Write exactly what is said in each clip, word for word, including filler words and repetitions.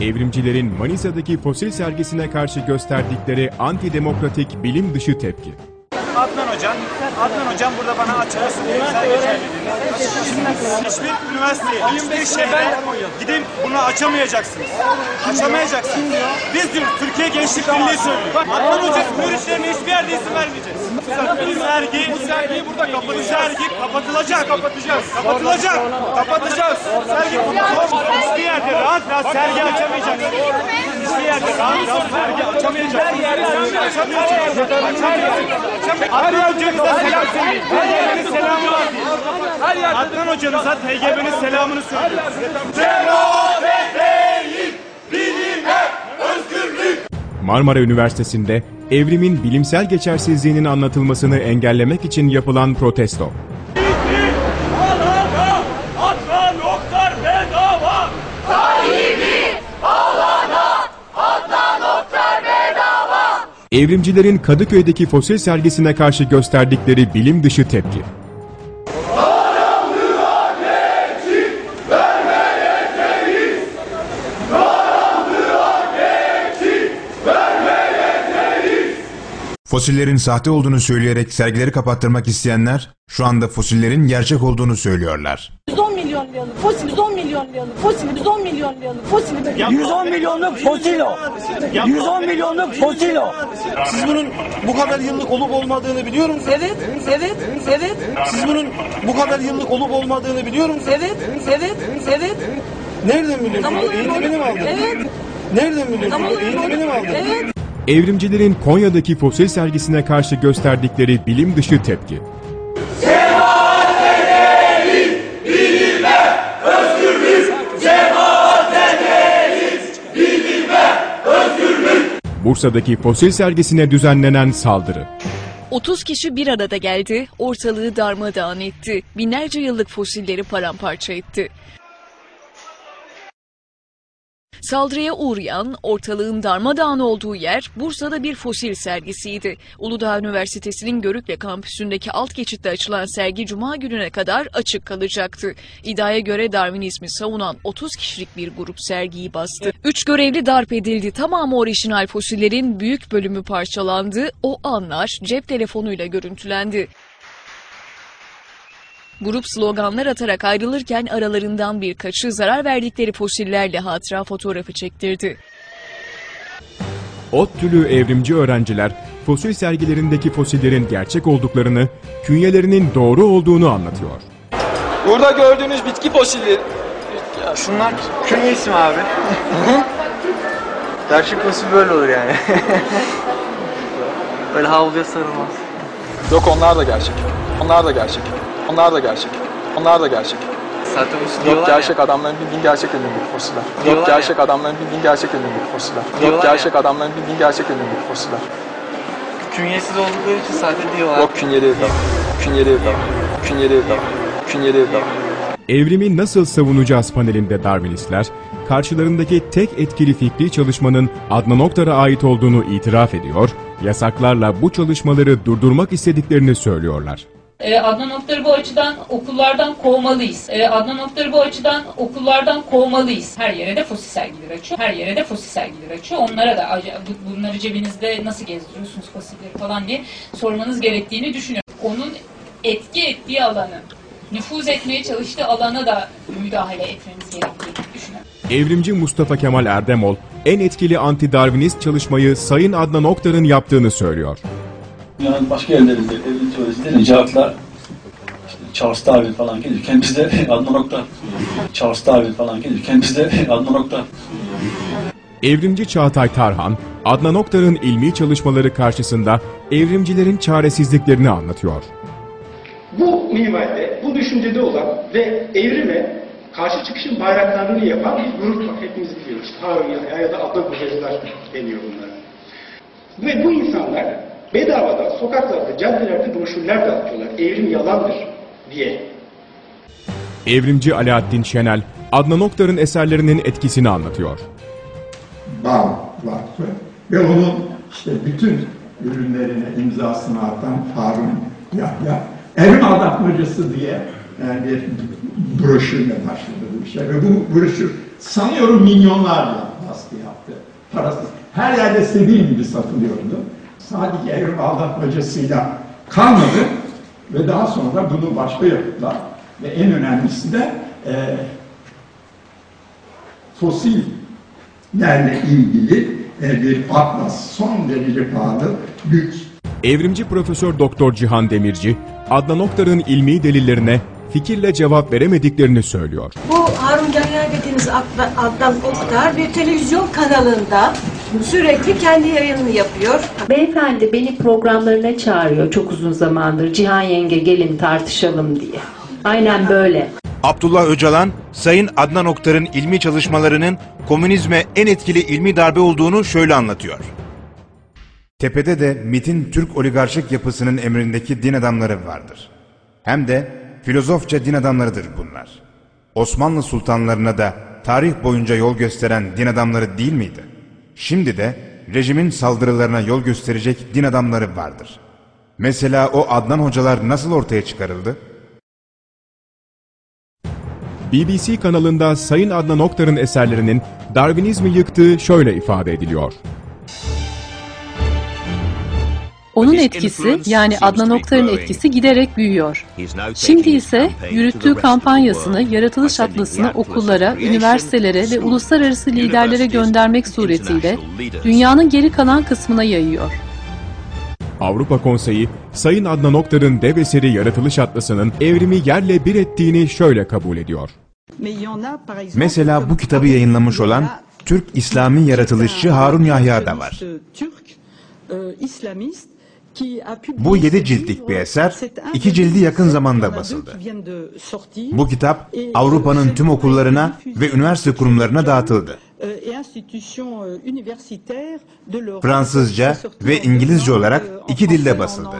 Evrimcilerin Manisa'daki fosil sergisine karşı gösterdikleri antidemokratik bilim dışı tepki. Adnan Hocam, Adnan Hocam burada bana açarsın elimsel geçerliliğini. Hiçbir üniversiteye, hiçbir şehre gidip bunu açamayacaksınız. Açamayacaksınız. Biz diyoruz, Türkiye Gençlik Birliği söylüyor. Adnan Hoca müritlerine hiçbir yerde izin vermeyeceğiz. Bu sergi, bu sergiyi burada kapatacağız. Sergi kapatılacak. Kapatacağız. Kapatılacak. Kapatacağız. Sergi kapatılacak. Hiçbir yerde rahat rahat sergi açamayacaksınız. Hiçbir yerde rahat rahat sergi açamayacaksınız. Açamayacaksınız. Açamayacaksınız. Adnan Hoca'nıza selam söyleyin. T G B'nin selamı var diye. Adnan Hoca'nıza T G B'nin selamını söylüyor. Cenab-ı değil, bilime özgürlük. Marmara Üniversitesi'nde evrimin bilimsel geçersizliğinin anlatılmasını engellemek için yapılan protesto. Alana, Adnan Oktar bedava. Sahibi alana, Adnan Oktar bedava. Evrimcilerin Kadıköy'deki fosil sergisine karşı gösterdikleri bilim dışı tepki. Karanlığa geçit vermeyeceğiz. Karanlığa geçit vermeyeceğiz. Fosillerin sahte olduğunu söyleyerek sergileri kapattırmak isteyenler şu anda fosillerin gerçek olduğunu söylüyorlar. yüz on milyon liralık fosil, yüz on milyon liralık fosil, yüz on milyon liralık fosil. yüz on milyonluk fosil o. yüz on milyonluk fosil o. Siz bunun bu kadar yıllık olup olmadığını biliyor musunuz? Evet, evet, evet. Siz bunun bu kadar yıllık olup olmadığını biliyor musunuz? Evet, evet, evet. Nereden biliyorsunuz? Eğitimini mi aldınız? Evet. Nereden biliyorsunuz? Eğitimini mi aldınız? Evet. Evrimcilerin Konya'daki fosil sergisine karşı gösterdikleri bilim dışı tepki. Bursa'daki fosil sergisine düzenlenen saldırı. otuz kişi bir arada geldi, ortalığı darmadağın etti. Binlerce yıllık fosilleri paramparça etti. Saldırıya uğrayan, ortalığın darmadağın olduğu yer Bursa'da bir fosil sergisiydi. Uludağ Üniversitesi'nin Görükle kampüsündeki alt geçitte açılan sergi Cuma gününe kadar açık kalacaktı. İddiaya göre Darwinizmi savunan otuz kişilik bir grup sergiyi bastı. Üç görevli darp edildi. Tamamı orijinal fosillerin büyük bölümü parçalandı. O anlar cep telefonuyla görüntülendi. Grup sloganlar atarak ayrılırken aralarından birkaçı zarar verdikleri fosillerle hatıra fotoğrafı çektirdi. ODTÜ'lü evrimci öğrenciler fosil sergilerindeki fosillerin gerçek olduklarını, künyelerinin doğru olduğunu anlatıyor. Burada gördüğünüz bitki fosilleri. Şunlar künye ismi abi. Gerçek fosil böyle olur yani. Böyle havluya sarılmaz. Yok, onlar da gerçek. Onlar da gerçek. Onlar da gerçek. Onlar da gerçek. Zaten fosil Yok, diyorlar gerçek ya. adamların bildiğin gerçek ölümlü fosiller. Diyorlar Yok, ya. gerçek adamların bildiğin gerçek ölümlü fosiller. Diyorlar Yok, ya. gerçek adamların bildiğin gerçek ölümlü fosiller. Künyesiz oldukları için sahte diyorlar. Yok, künyeli tamam. Künyeli tamam. Künyeli tamam. Künyeli tamam. Evrimi nasıl savunacağız panelinde Darwinistler, karşılarındaki tek etkili fikri çalışmanın Adnan Oktar'a ait olduğunu itiraf ediyor, yasaklarla bu çalışmaları durdurmak istediklerini söylüyorlar. Ee, Adnan Oktar'ı bu açıdan okullardan kovmalıyız. Ee, Adnan Oktar'ı bu açıdan okullardan kovmalıyız. Her yere de fosil sergileri açıyor. Her yere de fosil sergileri açıyor. Onlara da bunları cebinizde nasıl gezdiriyorsunuz fosilleri falan diye sormanız gerektiğini düşünüyorum. Onun etki ettiği alanı, nüfuz etmeye çalıştığı alana da müdahale etmemiz gerektiğini düşünüyorum. Evrimci Mustafa Kemal Erdemol, en etkili anti-Darwinist çalışmayı Sayın Adnan Oktar'ın yaptığını söylüyor. Yani başka yerlerinde evrim teorisiyle cevaplar işte Charles Darwin falan gelirken bizde Adnan Oktar. Charles Darwin falan gelirken bizde Adnan Oktar. Evrimci Çağatay Tarhan, Adnan Oktar'ın ilmi çalışmaları karşısında evrimcilerin çaresizliklerini anlatıyor. Bu minvalde, bu düşüncede olan ve evrime karşı çıkışın bayraklarını yapan bir grup var. Hepimiz biliyoruz. Harun ya da adlı kocacılar deniyor bunlara. Ve bu insanlar bedavadan sokaklarda, caddelerde broşürler dağıtıyorlar. Evrim yalandır diye. Evrimci Alaaddin Şenel, Adnan Oktar'ın eserlerinin etkisini anlatıyor. Bağ vakfı ve onun işte bütün ürünlerine imzasını atan Harun Yahya, evrim aldatmacısı diye yani bir broşürle başladı bu işe ve bu broşür sanıyorum milyonlarla parasız. Her yerde sebil gibi satılıyordu. Sadece evrim aldatmacasıyla kalmadı ve daha sonra bunu başka yaptılar. Ve en önemlisi de e, fosillerle ilgili e, bir atlas, son derece pahalı, lüks. Evrimci Profesör Doktor Cihan Demirci, Adnan Oktar'ın ilmi delillerine fikirle cevap veremediklerini söylüyor. Bu Harun Yahya dediğiniz Adnan Oktar bir televizyon kanalında sürekli kendi yayınını yapıyor. Beyefendi beni programlarına çağırıyor çok uzun zamandır. Cihan yenge gelin tartışalım diye. Aynen böyle. Abdullah Öcalan, Sayın Adnan Oktar'ın ilmi çalışmalarının komünizme en etkili ilmi darbe olduğunu şöyle anlatıyor. Tepede de MİT'in Türk oligarşik yapısının emrindeki din adamları vardır. Hem de filozofça din adamlarıdır bunlar. Osmanlı sultanlarına da tarih boyunca yol gösteren din adamları değil miydi? Şimdi de rejimin saldırılarına yol gösterecek din adamları vardır. Mesela o Adnan hocalar nasıl ortaya çıkarıldı? B B C kanalında Sayın Adnan Oktar'ın eserlerinin Darwinizmi yıktığı şöyle ifade ediliyor. Onun etkisi, yani Adnan Oktar'ın etkisi giderek büyüyor. Şimdi ise yürüttüğü kampanyasını, yaratılış atlasını okullara, üniversitelere ve uluslararası liderlere göndermek suretiyle dünyanın geri kalan kısmına yayıyor. Avrupa Konseyi, Sayın Adnan Oktar'ın dev eseri Yaratılış Atlası'nın evrimi yerle bir ettiğini şöyle kabul ediyor. Mesela bu kitabı yayınlamış olan Türk İslami yaratılışçı Harun Yahya da var. Bu yedi ciltlik bir eser, iki cildi yakın zamanda basıldı. Bu kitap Avrupa'nın tüm okullarına ve üniversite kurumlarına dağıtıldı. Fransızca ve İngilizce olarak iki dilde basıldı.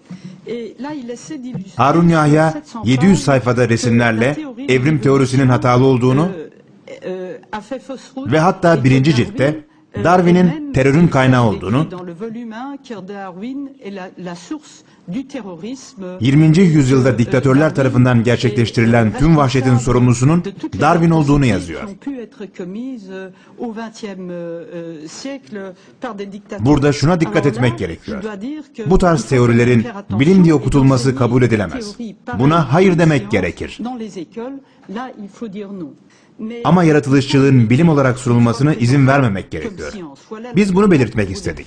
Harun Yahya yedi yüz sayfada resimlerle evrim teorisinin hatalı olduğunu ve hatta birinci ciltte Darwin'in terörün kaynağı olduğunu, yirminci yüzyılda diktatörler tarafından gerçekleştirilen tüm vahşetin sorumlusunun Darwin olduğunu yazıyor. Burada şuna dikkat etmek gerekiyor. Bu tarz teorilerin bilim diye okutulması kabul edilemez. Buna hayır demek gerekir. Ama yaratılışçılığın bilim olarak sunulmasına izin vermemek gerekiyor. Biz bunu belirtmek istedik.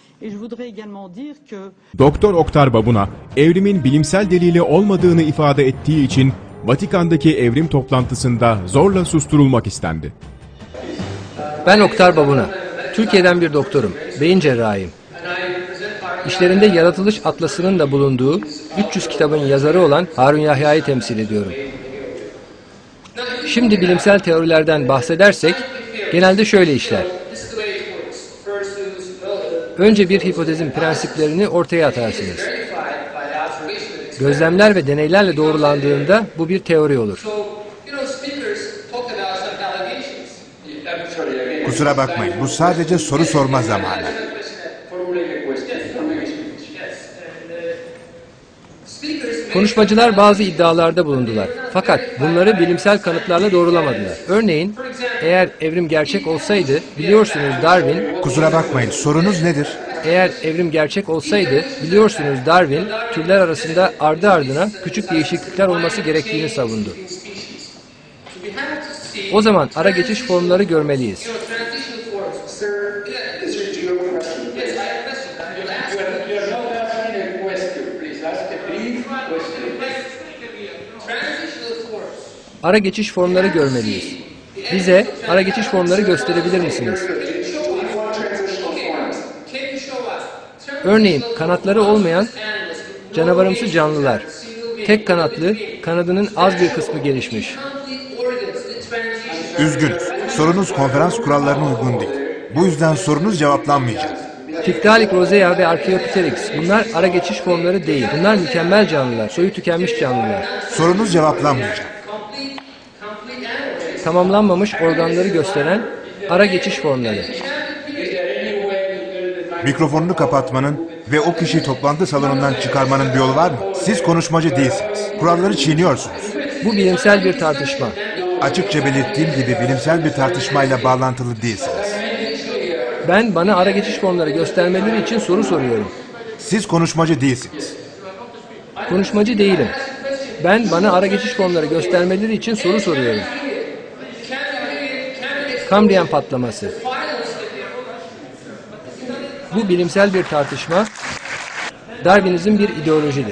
Doktor Oktar Babuna, evrimin bilimsel delili olmadığını ifade ettiği için Vatikan'daki evrim toplantısında zorla susturulmak istendi. Ben Oktar Babuna, Türkiye'den bir doktorum, beyin cerrahıyım. İşlerinde Yaratılış Atlası'nın da bulunduğu üç yüz kitabın yazarı olan Harun Yahya'yı temsil ediyorum. Şimdi bilimsel teorilerden bahsedersek, genelde şöyle işler. Önce bir hipotezin prensiplerini ortaya atarsınız. Gözlemler ve deneylerle doğrulandığında bu bir teori olur. Kusura bakmayın, bu sadece soru sorma zamanı. Konuşmacılar bazı iddialarda bulundular. Fakat bunları bilimsel kanıtlarla doğrulamadılar. Örneğin, eğer evrim gerçek olsaydı, biliyorsunuz Darwin... Kusura bakmayın, sorunuz nedir? Eğer evrim gerçek olsaydı, biliyorsunuz Darwin, türler arasında ardı ardına küçük değişiklikler olması gerektiğini savundu. O zaman ara geçiş formları görmeliyiz. Ara geçiş formları görmeliyiz. Bize ara geçiş formları gösterebilir misiniz? Örneğin kanatları olmayan canavarımsı canlılar. Tek kanatlı, kanadının az bir kısmı gelişmiş. Üzgünüz. Sorunuz konferans kurallarına uygun değil. Bu yüzden sorunuz cevaplanmayacak. Tiktaalik rozea ve Archaeopteryx. Bunlar ara geçiş formları değil. Bunlar mükemmel canlılar, soyu tükenmiş canlılar. Sorunuz cevaplanmayacak. Tamamlanmamış organları gösteren ara geçiş formları. Mikrofonunu kapatmanın ve o kişiyi toplantı salonundan çıkarmanın bir yolu var mı? Siz konuşmacı değilsiniz. Kuralları çiğniyorsunuz. Bu bilimsel bir tartışma. Açıkça belirttiğim gibi bilimsel bir tartışmayla bağlantılı değilsiniz. Ben bana ara geçiş formları göstermeleri için soru soruyorum. Siz konuşmacı değilsiniz. Konuşmacı değilim. Ben bana ara geçiş formları göstermeleri için soru soruyorum. Kambriyen patlaması. Bu bilimsel bir tartışma, Darwinizm bir ideolojidir.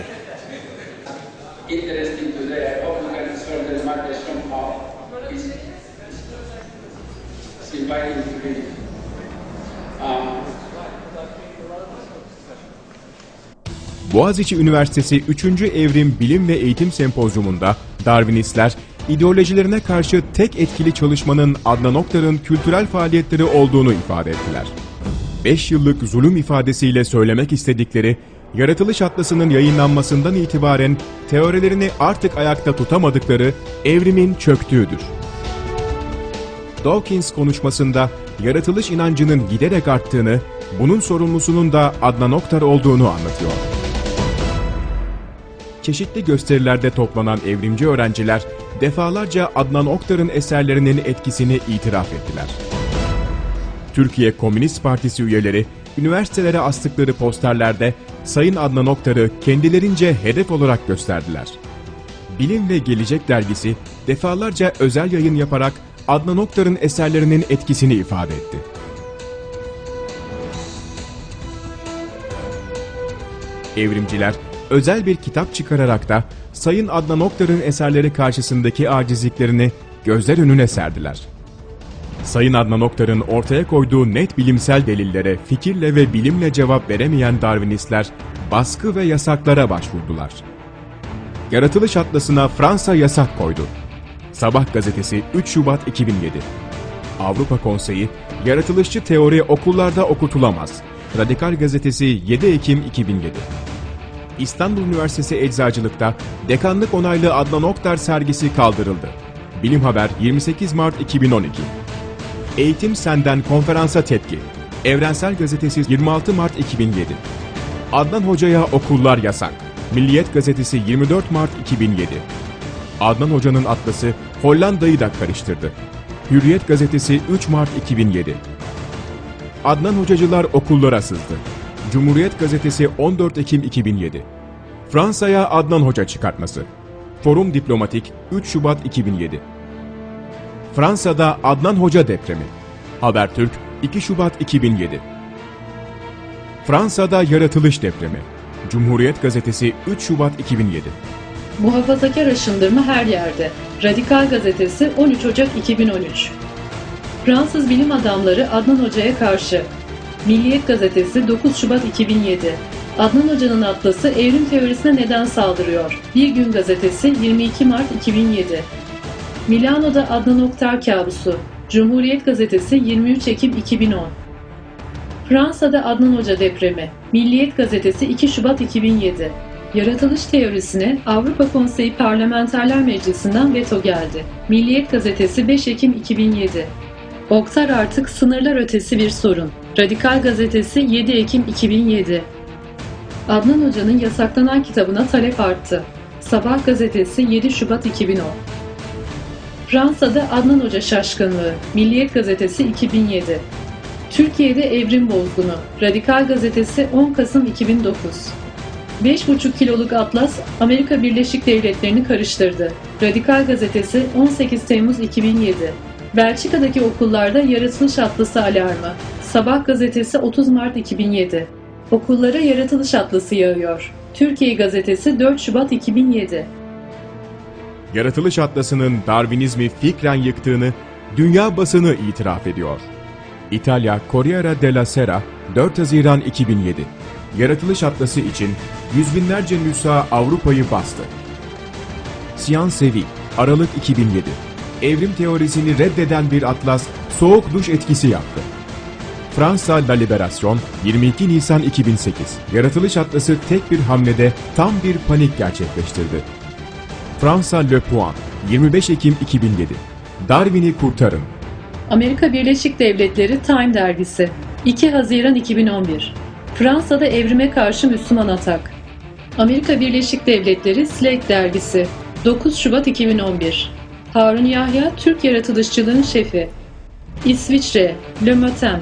Boğaziçi Üniversitesi üçüncü Evrim Bilim ve Eğitim Sempozyumunda Darwinistler, ideolojilerine karşı tek etkili çalışmanın Adnan Oktar'ın kültürel faaliyetleri olduğunu ifade ettiler. Beş yıllık zulüm ifadesiyle söylemek istedikleri, Yaratılış Atlası'nın yayınlanmasından itibaren teorilerini artık ayakta tutamadıkları evrimin çöktüğüdür. Dawkins konuşmasında yaratılış inancının giderek arttığını, bunun sorumlusunun da Adnan Oktar olduğunu anlatıyor. Çeşitli gösterilerde toplanan evrimci öğrenciler defalarca Adnan Oktar'ın eserlerinin etkisini itiraf ettiler. Türkiye Komünist Partisi üyeleri üniversitelere astıkları posterlerde Sayın Adnan Oktar'ı kendilerince hedef olarak gösterdiler. Bilim ve Gelecek dergisi defalarca özel yayın yaparak Adnan Oktar'ın eserlerinin etkisini ifade etti. Evrimciler özel bir kitap çıkararak da Sayın Adnan Oktar'ın eserleri karşısındaki acizliklerini gözler önüne serdiler. Sayın Adnan Oktar'ın ortaya koyduğu net bilimsel delillere fikirle ve bilimle cevap veremeyen Darwinistler baskı ve yasaklara başvurdular. Yaratılış Atlası'na Fransa yasak koydu. Sabah gazetesi üç Şubat iki bin yedi. Avrupa Konseyi, yaratılışçı teori okullarda okutulamaz. Radikal gazetesi yedi Ekim iki bin yedi. İstanbul Üniversitesi Eczacılık'ta dekanlık onaylı Adnan Oktar sergisi kaldırıldı. Bilim Haber yirmi sekiz Mart iki bin on iki. Eğitim Senden konferansa tepki. Evrensel Gazetesi yirmi altı Mart iki bin yedi. Adnan Hoca'ya okullar yasak. Milliyet Gazetesi yirmi dört Mart iki bin yedi. Adnan Hoca'nın atlası Hollanda'yı da karıştırdı. Hürriyet Gazetesi üç Mart iki bin yedi. Adnan Hocacılar okullara sızdı. Cumhuriyet Gazetesi on dört Ekim iki bin yedi. Fransa'ya Adnan Hoca çıkartması. Forum Diplomatik üç Şubat iki bin yedi. Fransa'da Adnan Hoca depremi. Habertürk iki Şubat iki bin yedi. Fransa'da yaratılış depremi. Cumhuriyet Gazetesi üç Şubat iki bin yedi. Muhafazakar aşındırma her yerde. Radikal Gazetesi on üç Ocak iki bin on üç. Fransız bilim adamları Adnan Hoca'ya karşı. Milliyet Gazetesi dokuz Şubat iki bin yedi. Adnan Hoca'nın atlası evrim teorisine neden saldırıyor? Bir Gün Gazetesi yirmi iki Mart iki bin yedi. Milano'da Adnan Oktar kabusu. Cumhuriyet Gazetesi yirmi üç Ekim iki bin on. Fransa'da Adnan Hoca depremi. Milliyet Gazetesi iki Şubat iki bin yedi. Yaratılış teorisine Avrupa Konseyi Parlamenterler Meclisi'nden veto geldi. Milliyet Gazetesi beş Ekim iki bin yedi. Oktar artık sınırlar ötesi bir sorun. Radikal Gazetesi yedi Ekim iki bin yedi. Adnan Hoca'nın yasaklanan kitabına talep arttı. Sabah Gazetesi yedi Şubat iki bin on. Fransa'da Adnan Hoca şaşkınlığı. Milliyet Gazetesi iki bin yedi. Türkiye'de evrim bozgunu. Radikal Gazetesi on Kasım iki bin dokuz. beş buçuk kiloluk atlas Amerika Birleşik Devletleri'ni karıştırdı. Radikal Gazetesi on sekiz Temmuz iki bin yedi. Belçika'daki okullarda yaratılış atlası alarmı. Sabah Gazetesi otuz Mart iki bin yedi. Okullara yaratılış atlası yağıyor. Türkiye Gazetesi dört Şubat iki bin yedi. Yaratılış Atlası'nın Darwinizmi fikren yıktığını dünya basını itiraf ediyor. İtalya Corriere della Sera dört Haziran iki bin yedi. Yaratılış Atlası için yüz binlerce nüsha Avrupa'yı bastı. Science Vie Aralık iki bin yedi. Evrim teorisini reddeden bir atlas soğuk duş etkisi yaptı. Fransa La Libération yirmi iki Nisan iki bin sekiz. Yaratılış Atlası tek bir hamlede tam bir panik gerçekleştirdi. Fransa Le Point yirmi beş Ekim iki bin yedi. Darwin'i kurtarın. Amerika Birleşik Devletleri Time dergisi iki Haziran iki bin on bir. Fransa'da evrime karşı Müslüman atak. Amerika Birleşik Devletleri Slate dergisi dokuz Şubat iki bin on bir. Harun Yahya Türk yaratılışçılığın şefi. İsviçre Le Matin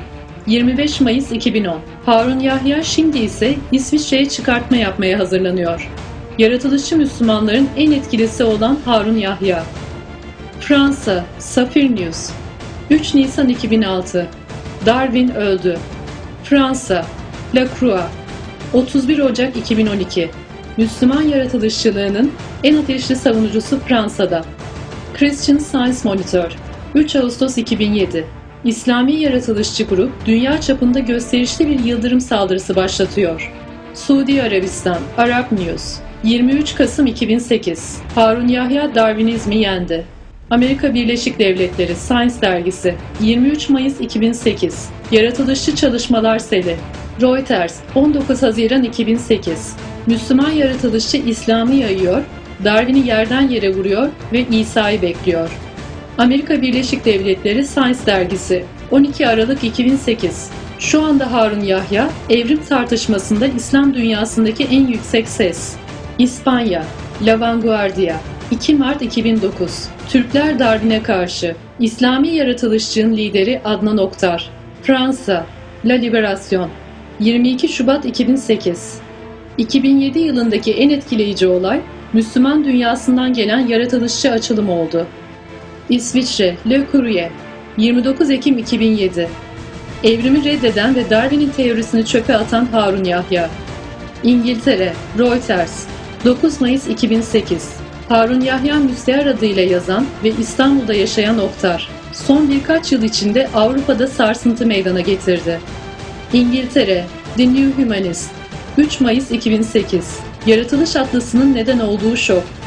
yirmi beş Mayıs iki bin on. Harun Yahya şimdi ise İsviçre'ye çıkartma yapmaya hazırlanıyor. Yaratılışçı Müslümanların en etkilisi olan Harun Yahya. Fransa, Safir News, üç Nisan iki bin altı. Darwin öldü. Fransa, La Croix, otuz bir Ocak iki bin on iki. Müslüman yaratılışçılığının en ateşli savunucusu Fransa'da. Christian Science Monitor, üç Ağustos iki bin yedi. İslami yaratılışçı grup dünya çapında gösterişli bir yıldırım saldırısı başlatıyor. Suudi Arabistan, Arap News, yirmi üç Kasım iki bin sekiz. Harun Yahya Darwinizmi yendi. Amerika Birleşik Devletleri Science dergisi, yirmi üç Mayıs iki bin sekiz. Yaratılışçı çalışmalar seli. Reuters, on dokuz Haziran iki bin sekiz. Müslüman yaratılışçı İslam'ı yayıyor, Darwin'i yerden yere vuruyor ve İsa'yı bekliyor. Amerika Birleşik Devletleri Science dergisi, on iki Aralık iki bin sekiz. Şu anda Harun Yahya, evrim tartışmasında İslam dünyasındaki en yüksek ses. İspanya, La Vanguardia, iki Mart iki bin dokuz. Türkler Darwin'e karşı. İslami yaratılışçının lideri Adnan Oktar. Fransa, La Libération, yirmi iki Şubat iki bin sekiz. iki bin yedi yılındaki en etkileyici olay, Müslüman dünyasından gelen yaratılışçı açılım oldu. İsviçre, Le Courrier, yirmi dokuz Ekim iki bin yedi. Evrimi reddeden ve Darwin'in teorisini çöpe atan Harun Yahya. İngiltere, Reuters, dokuz Mayıs iki bin sekiz. Harun Yahya Müstehar adıyla yazan ve İstanbul'da yaşayan Oktar, son birkaç yıl içinde Avrupa'da sarsıntı meydana getirdi. İngiltere, The New Humanist, üç Mayıs iki bin sekiz. Yaratılış atlasının neden olduğu şok.